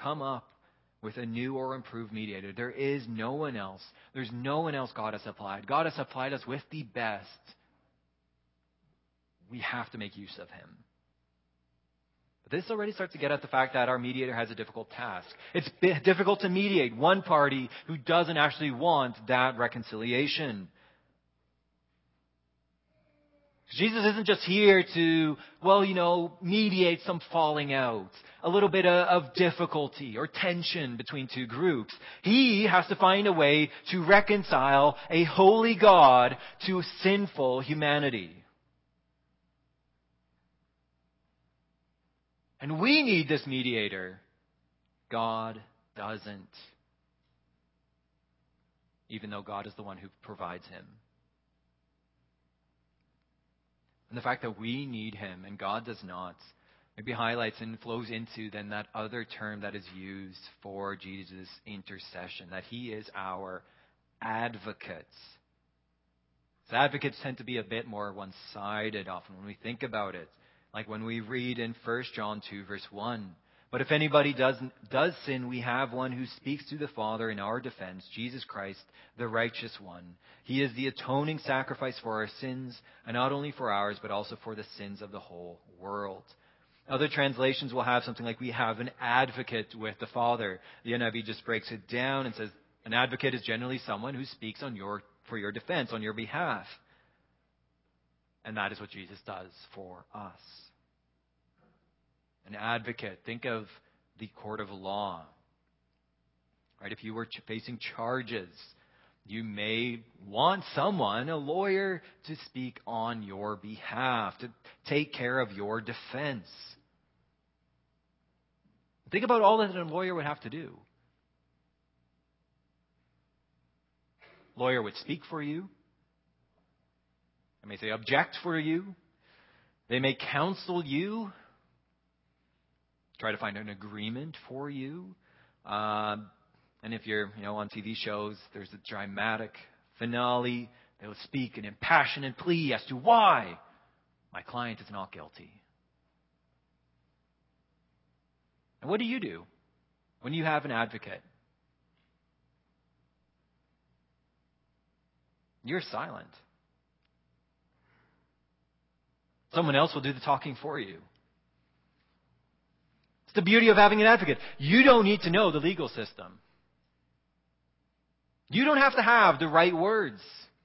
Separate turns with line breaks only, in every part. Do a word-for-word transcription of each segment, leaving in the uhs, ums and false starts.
come up with a new or improved mediator. There is no one else. There's no one else God has supplied. God has supplied us with the best. We have to make use of him. But this already starts to get at the fact that our mediator has a difficult task. It's difficult to mediate one party who doesn't actually want that reconciliation. Jesus isn't just here to, well, you know, mediate some falling out, a little bit of difficulty or tension between two groups. He has to find a way to reconcile a holy God to sinful humanity. And we need this mediator. God doesn't. Even though God is the one who provides him. And the fact that we need him and God does not maybe highlights and flows into then that other term that is used for Jesus' intercession, that he is our advocate. So advocates tend to be a bit more one-sided often when we think about it. Like when we read in First John two, verse one. But if anybody does, does sin, we have one who speaks to the Father in our defense, Jesus Christ, the righteous one. He is the atoning sacrifice for our sins, and not only for ours, but also for the sins of the whole world. Other translations will have something like, we have an advocate with the Father. The N I V just breaks it down and says, an advocate is generally someone who speaks on your for your defense, on your behalf. And that is what Jesus does for us. An advocate. Think of the court of law. Right? If you were facing charges, you may want someone, a lawyer, to speak on your behalf, to take care of your defense. Think about all that a lawyer would have to do. Lawyer would speak for you. They may say object for you. They may counsel you. Try to find an agreement for you. Um, and if you're, you know, on T V shows, there's a dramatic finale. They will speak an impassioned plea as to why my client is not guilty. And what do you do when you have an advocate? You're silent. Someone else will do the talking for you. It's the beauty of having an advocate. You don't need to know the legal system. You don't have to have the right words.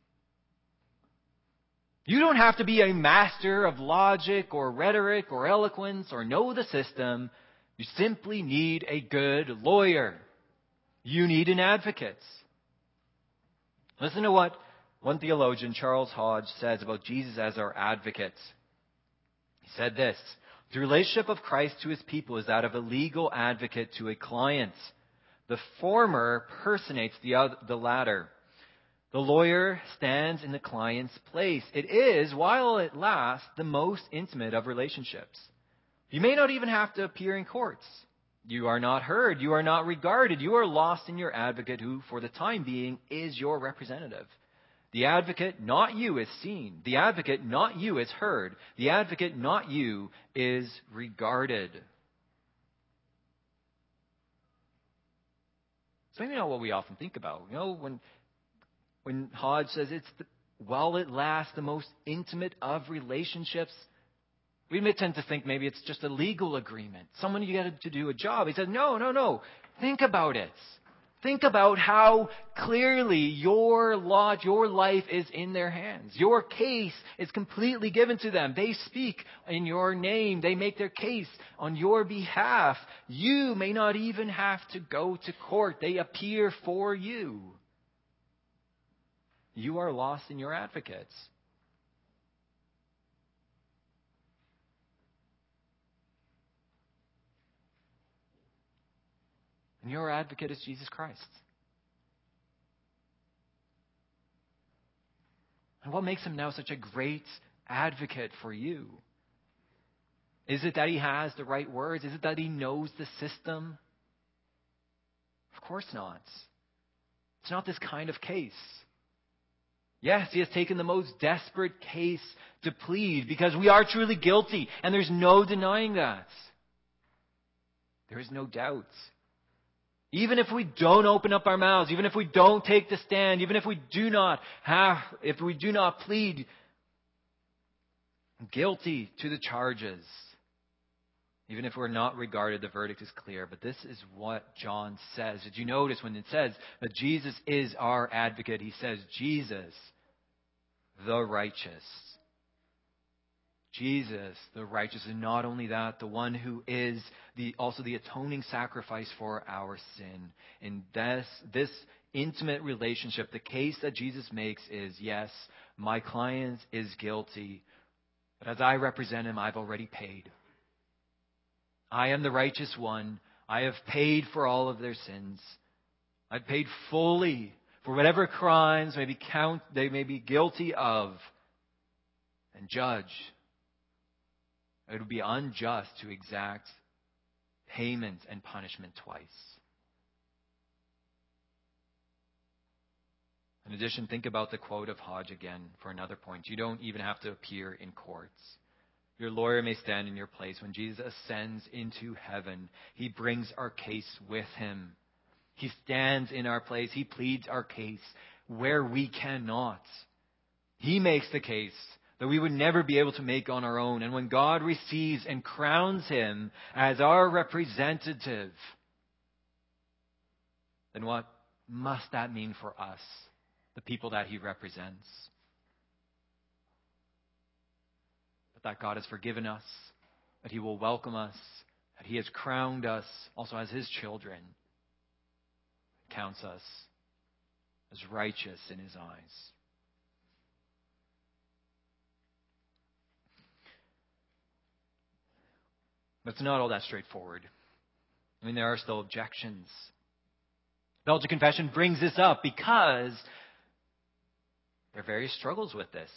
You don't have to be a master of logic or rhetoric or eloquence or know the system. You simply need a good lawyer. You need an advocate. Listen to what one theologian, Charles Hodge, says about Jesus as our advocate. He said this: the relationship of Christ to his people is that of a legal advocate to a client. The former personates the other, the latter. The lawyer stands in the client's place. It is, while it lasts, the most intimate of relationships. You may not even have to appear in courts. You are not heard. You are not regarded. You are lost in your advocate who, for the time being, is your representative. The advocate, not you, is seen. The advocate, not you, is heard. The advocate, not you, is regarded. It's maybe not what we often think about. You know, when when Hodge says it's the, while it lasts, the most intimate of relationships, we may tend to think maybe it's just a legal agreement. Someone you get to do a job. He says, no, no, no. Think about it. Think about how clearly your lot, your life is in their hands. Your case is completely given to them. They speak in your name. They make their case on your behalf. You may not even have to go to court. They appear for you. You are lost in your advocates. And your advocate is Jesus Christ. And what makes him now such a great advocate for you? Is it that he has the right words? Is it that he knows the system? Of course not. It's not this kind of case. Yes, he has taken the most desperate case to plead because we are truly guilty, and there's no denying that. There is no doubt. Even if we don't open up our mouths, even if we don't take the stand, even if we do not have, if we do not plead guilty to the charges, even if we're not regarded, the verdict is clear. But this is what John says. Did you notice when it says that Jesus is our advocate? He says, Jesus, the righteous. Jesus, the righteous. And not only that, the one who is the also the atoning sacrifice for our sin. In this, this intimate relationship, the case that Jesus makes is, yes, my client is guilty, but as I represent him, I've already paid. I am the righteous one. I have paid for all of their sins. I've paid fully for whatever crimes may be count they may be guilty of. And judge, it would be unjust to exact payment and punishment twice. In addition, think about the quote of Hodge again for another point. You don't even have to appear in courts. Your lawyer may stand in your place. When Jesus ascends into heaven, he brings our case with him. He stands in our place. He pleads our case where we cannot. He makes the case that we would never be able to make on our own. And when God receives and crowns him as our representative, then what must that mean for us, the people that he represents? But that God has forgiven us, that he will welcome us, that he has crowned us also as his children, counts us as righteous in his eyes. But it's not all that straightforward. I mean, there are still objections. Belgic Confession brings this up because there are various struggles with this.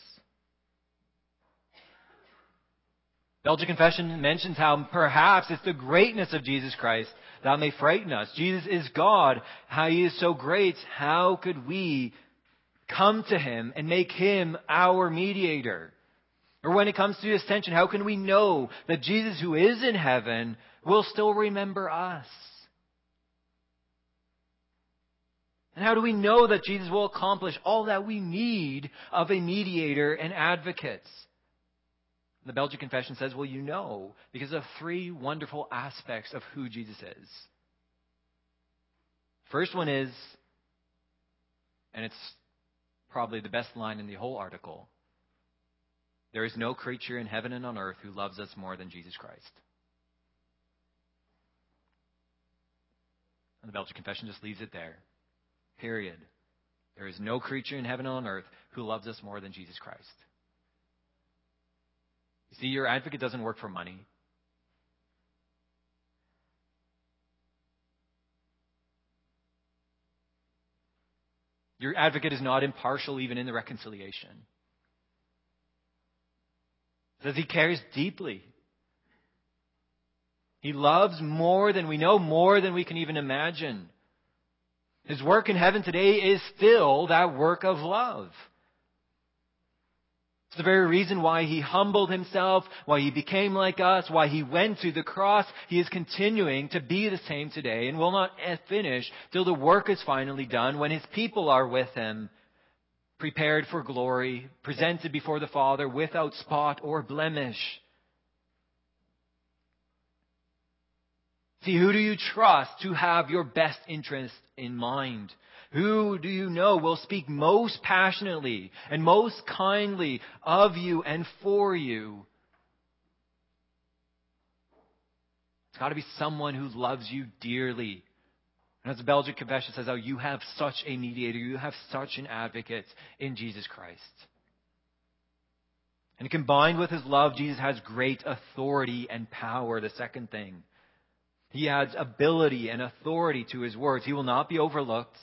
Belgic Confession mentions how perhaps it's the greatness of Jesus Christ that may frighten us. Jesus is God. How he is so great. How could we come to him and make him our mediator? Or when it comes to ascension, how can we know that Jesus, who is in heaven, will still remember us? And how do we know that Jesus will accomplish all that we need of a mediator and advocate? The Belgic Confession says, well, you know, because of three wonderful aspects of who Jesus is. First one is, and it's probably the best line in the whole article, there is no creature in heaven and on earth who loves us more than Jesus Christ. And the Belgic Confession just leaves it there. Period. There is no creature in heaven and on earth who loves us more than Jesus Christ. You see, your advocate doesn't work for money. Your advocate is not impartial even in the reconciliation. It says he cares deeply. He loves more than we know, more than we can even imagine. His work in heaven today is still that work of love. It's the very reason why he humbled himself, why he became like us, why he went to the cross. He is continuing to be the same today and will not finish till the work is finally done, when his people are with him, prepared for glory, presented before the Father without spot or blemish. See, who do you trust to have your best interest in mind? Who do you know will speak most passionately and most kindly of you and for you? It's got to be someone who loves you dearly. And as the Belgic Confession says, oh, you have such a mediator, you have such an advocate in Jesus Christ. And combined with his love, Jesus has great authority and power, the second thing. He adds ability and authority to his words. He will not be overlooked.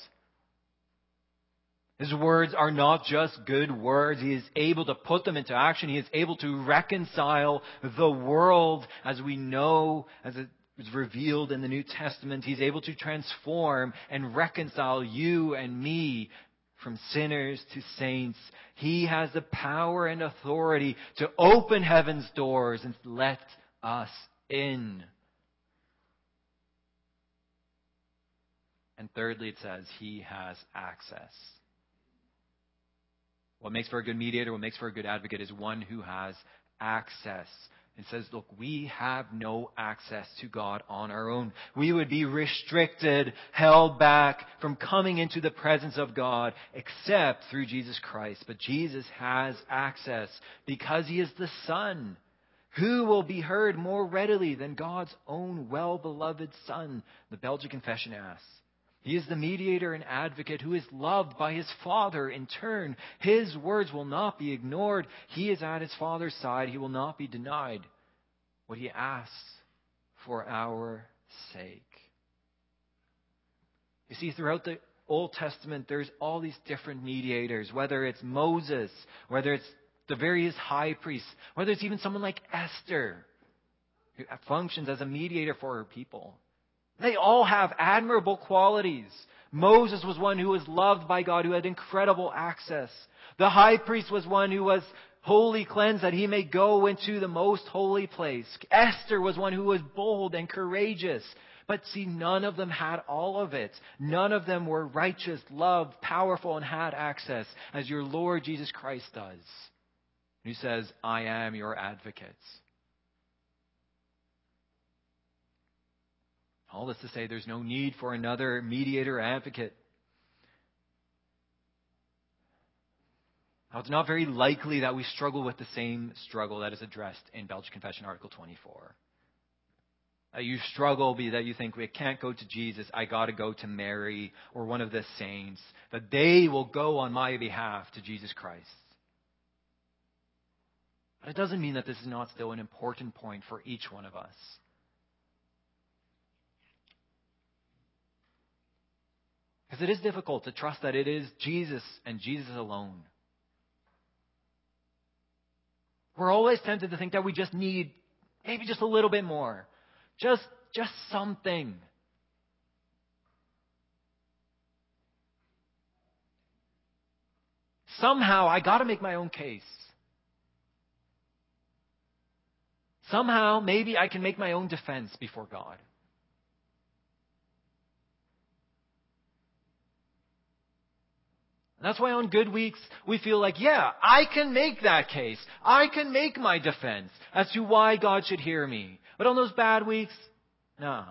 His words are not just good words. He is able to put them into action. He is able to reconcile the world as we know, as it was revealed in the New Testament. He's able to transform and reconcile you and me from sinners to saints. He has the power and authority to open heaven's doors and let us in. And thirdly, it says he has access. What makes for a good mediator, what makes for a good advocate is one who has access. It says, look, we have no access to God on our own. We would be restricted, held back from coming into the presence of God except through Jesus Christ. But Jesus has access because he is the Son. Who will be heard more readily than God's own well-beloved Son? The Belgian Confession asks. He is the mediator and advocate who is loved by his Father in turn. His words will not be ignored. He is at his Father's side. He will not be denied what he asks for our sake. You see, throughout the Old Testament, there's all these different mediators, whether it's Moses, whether it's the various high priests, whether it's even someone like Esther, who functions as a mediator for her people. They all have admirable qualities. Moses was one who was loved by God, who had incredible access. The high priest was one who was wholly cleansed that he may go into the most holy place. Esther was one who was bold and courageous. But see, none of them had all of it. None of them were righteous, loved, powerful, and had access as your Lord Jesus Christ does. He says, I am your advocate. All this to say there's no need for another mediator or advocate. Now, it's not very likely that we struggle with the same struggle that is addressed in Belgian Confession Article twenty-four. That you struggle, be that you think, we can't go to Jesus, I got to go to Mary or one of the saints, that they will go on my behalf to Jesus Christ. But it doesn't mean that this is not still an important point for each one of us. Because it is difficult to trust that it is Jesus and Jesus alone. We're always tempted to think that we just need maybe just a little bit more. Just, just something. Somehow I got to make my own case. Somehow maybe I can make my own defense before God. And that's why on good weeks, we feel like, yeah, I can make that case. I can make my defense as to why God should hear me. But on those bad weeks, nah.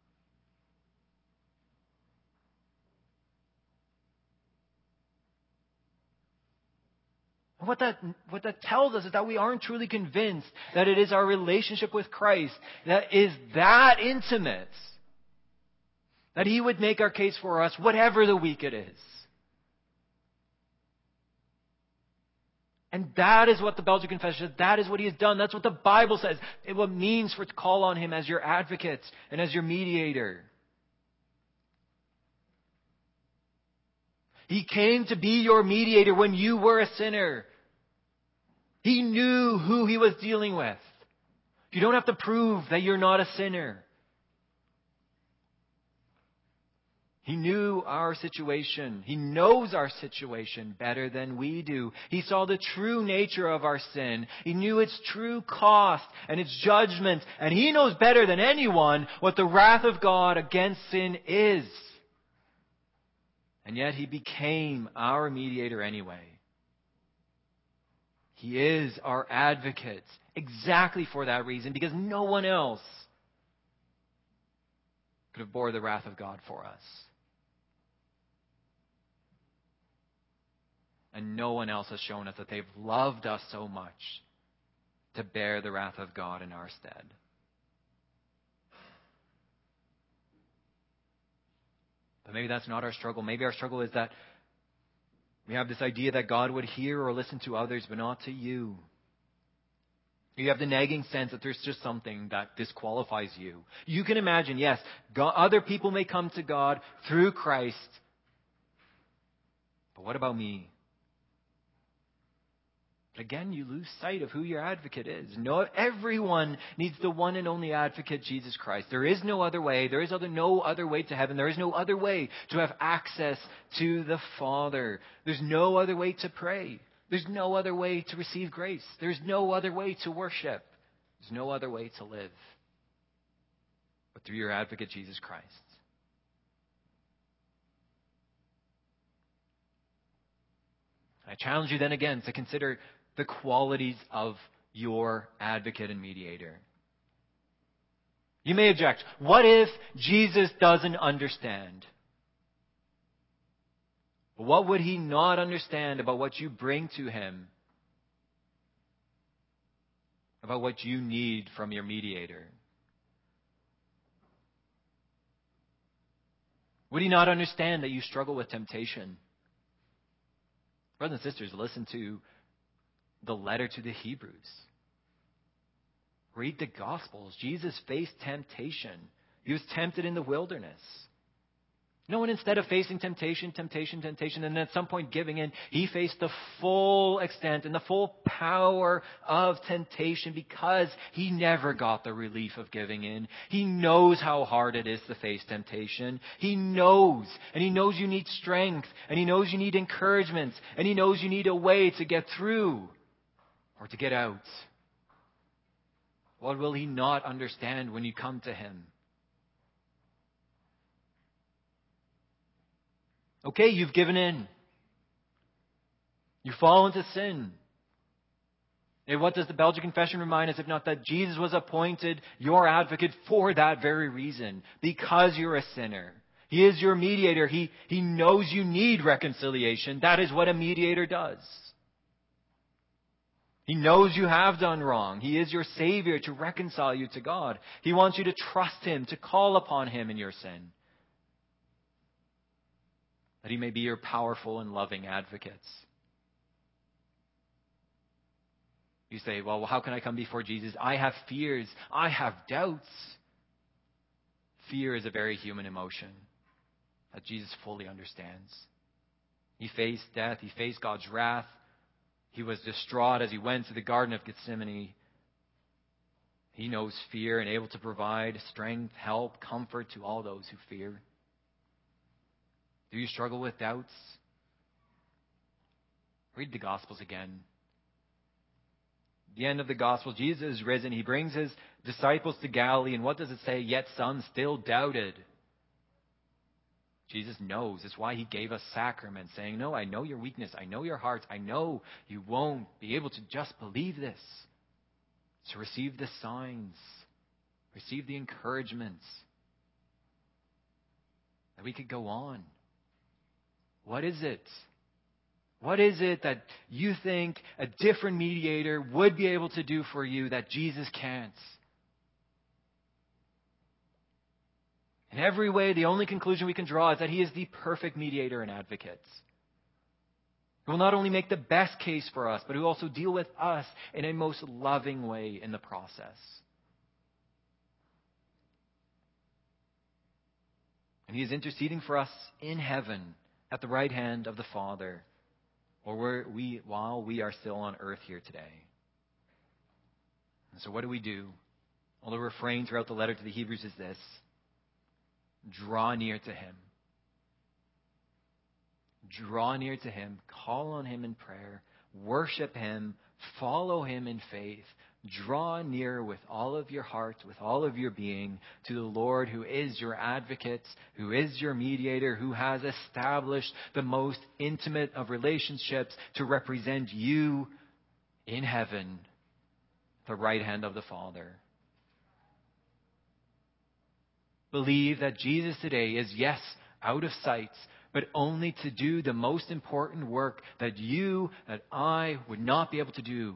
What that, what that tells us is that we aren't truly convinced that it is our relationship with Christ that is that intimate, that He would make our case for us, whatever the week it is. And that is what the Belgian Confession says. That is what He has done. That's what the Bible says. It what it means for to call on Him as your advocate and as your mediator. He came to be your mediator when you were a sinner. He knew who He was dealing with. You don't have to prove that you're not a sinner. He knew our situation. He knows our situation better than we do. He saw the true nature of our sin. He knew its true cost and its judgment. And He knows better than anyone what the wrath of God against sin is. And yet He became our mediator anyway. He is our advocate exactly for that reason, because no one else could have bore the wrath of God for us. And no one else has shown us that they've loved us so much to bear the wrath of God in our stead. But maybe that's not our struggle. Maybe our struggle is that we have this idea that God would hear or listen to others, but not to you. You have the nagging sense that there's just something that disqualifies you. You can imagine, yes, God, other people may come to God through Christ. But what about me? Again, you lose sight of who your advocate is. No, everyone needs the one and only advocate, Jesus Christ. There is no other way. There is other, no other way to heaven. There is no other way to have access to the Father. There's no other way to pray. There's no other way to receive grace. There's no other way to worship. There's no other way to live but through your advocate, Jesus Christ. I challenge you then again to consider the qualities of your advocate and mediator. You may object, what if Jesus doesn't understand? What would he not understand about what you bring to him? About what you need from your mediator? Would he not understand that you struggle with temptation? Brothers and sisters, listen to the letter to the Hebrews. Read the Gospels. Jesus faced temptation. He was tempted in the wilderness. No one, instead of facing temptation, temptation, temptation, and at some point giving in, he faced the full extent and the full power of temptation because he never got the relief of giving in. He knows how hard it is to face temptation. He knows, and he knows you need strength, and he knows you need encouragement, and he knows you need a way to get through or to get out. What will he not understand when you come to him? Okay, you've given in. You fall into sin. And what does the Belgian Confession remind us, if not that Jesus was appointed your advocate for that very reason, because you're a sinner. He is your mediator. He, he knows you need reconciliation. That is what a mediator does. He knows you have done wrong. He is your Savior to reconcile you to God. He wants you to trust him, to call upon him in your sin, that he may be your powerful and loving advocate. You say, well, how can I come before Jesus? I have fears. I have doubts. Fear is a very human emotion that Jesus fully understands. He faced death. He faced God's wrath. He was distraught as he went to the Garden of Gethsemane. He knows fear and able to provide strength, help, comfort to all those who fear. Do you struggle with doubts? Read the Gospels again. At the end of the Gospel, Jesus is risen. He brings his disciples to Galilee. And what does it say? Yet some still doubted. Jesus knows. It's why he gave us sacraments, saying, no, I know your weakness. I know your hearts. I know you won't be able to just believe this. So receive the signs. Receive the encouragements. That we could go on. What is it? What is it that you think a different mediator would be able to do for you that Jesus can't? In every way, the only conclusion we can draw is that he is the perfect mediator and advocate. He will not only make the best case for us, but he will also deal with us in a most loving way in the process. And he is interceding for us in heaven at the right hand of the Father, or where we, while we are still on earth here today. And so what do we do? Well, the refrain throughout the letter to the Hebrews is this: draw near to him. Draw near to him, call on him in prayer, worship him, follow him in faith. Draw near with all of your heart, with all of your being, to the Lord who is your advocate, who is your mediator, who has established the most intimate of relationships to represent you in heaven, the right hand of the Father. Believe that Jesus today is, yes, out of sight, but only to do the most important work that you, that I would not be able to do.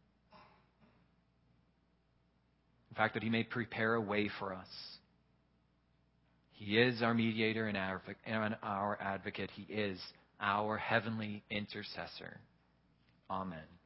In fact, that he may prepare a way for us. He is our mediator and our advocate. He is our heavenly intercessor. Amen.